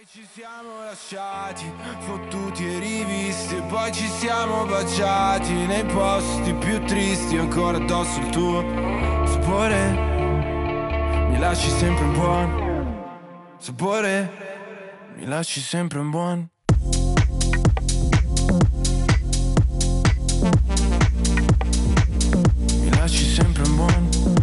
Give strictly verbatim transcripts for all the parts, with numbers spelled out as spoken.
ci siamo lasciati, fottuti e rivisti, e poi ci siamo baciati nei posti più tristi, ancora addosso il tuo sapore, mi lasci sempre un buon sapore, mi lasci sempre un buon. Mi lasci sempre un buon.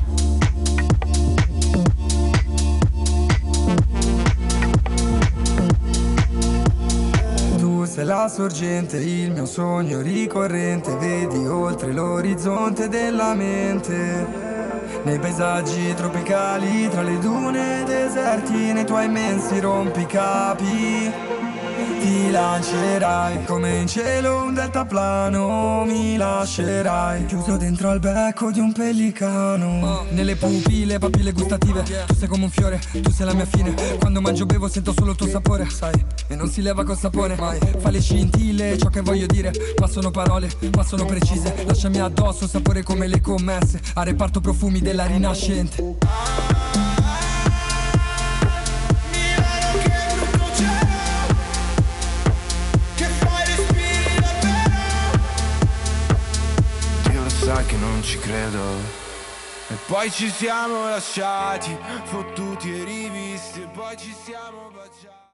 Sei la sorgente, il mio sogno ricorrente. Vedi oltre l'orizzonte della mente. Nei paesaggi tropicali, tra le dune e deserti, nei tuoi immensi rompicapi. Ti lancerai come in cielo un deltaplano. Mi lascerai chiuso dentro al becco di un pellicano. Nelle pupille, papille gustative, tu sei come un fiore, tu sei la mia fine. Quando mangio bevo sento solo il tuo sapore, sai, e non si leva col sapore mai. Fa le scintille, ciò che voglio dire, ma sono parole, ma sono precise. Lasciami addosso un sapore come le commesse, a reparto profumi della rinascente. Che non ci credo. E poi ci siamo lasciati, fottuti e rivisti, e poi ci siamo baciati.